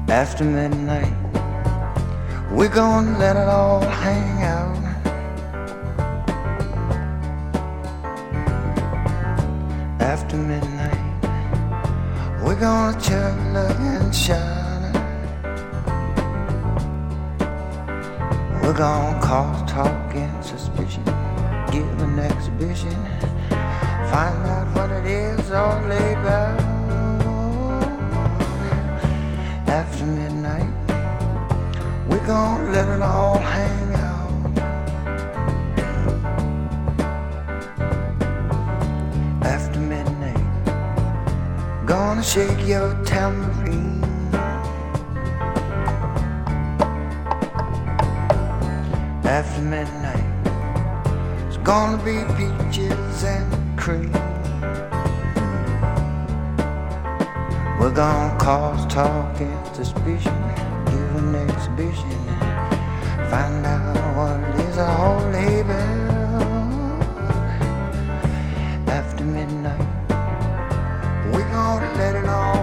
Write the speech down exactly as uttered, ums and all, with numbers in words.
After midnight, we're gonna let it all hang out. After midnight, we're gonna chug, look, and shine. We're gonna cause talk and suspicion, give an exhibition, find out what it is all about. After midnight, we're gonna let it all hang out. After midnight, gonna shake your tambourine. After midnight, it's gonna be peaches and cream. We're gonna cause talk and suspicion, give an exhibition, find out what it is all about. After midnight, we're gonna let it all